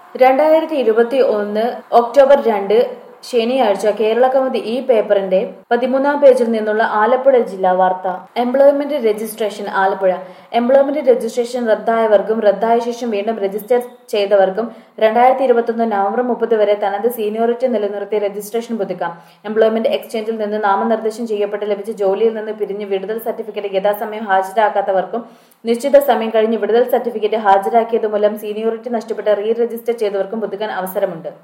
2021 October 2 ശനിയാഴ്ച കേരള കൗമുദി ഈ പേപ്പറിന്റെ 13-ാം പേജിൽ നിന്നുള്ള ആലപ്പുഴ ജില്ലാ വാർത്ത. Employment registration Alappuzha. Employment registration റദ്ദായവർക്കും റദ്ദായ ശേഷം വീണ്ടും രജിസ്റ്റർ ചെയ്തവർക്കും 2021 നവംബർ 30 വരെ തനത് സീനിയോറിറ്റി നിലനിർത്തി രജിസ്ട്രേഷൻ പുതുക്കാം. എംപ്ലോയ്മെന്റ് എക്സ്ചേഞ്ചിൽ നിന്ന് നാമനിർദ്ദേശം ചെയ്യപ്പെട്ട് ലഭിച്ച ജോലിയിൽ നിന്ന് പിരിഞ്ഞ് വിടുതൽ സർട്ടിഫിക്കറ്റ് യഥാസമയം ഹാജരാക്കാത്തവർക്കും നിശ്ചിത സമയം കഴിഞ്ഞ് വിടുതൽ സർട്ടിഫിക്കറ്റ് ഹാജരാക്കിയതുമൂലം സീനിയോറിറ്റി നഷ്ടപ്പെട്ട് റീ രജിസ്റ്റർ ചെയ്തവർക്കും പുതുക്കാൻ അവസരമുണ്ട്.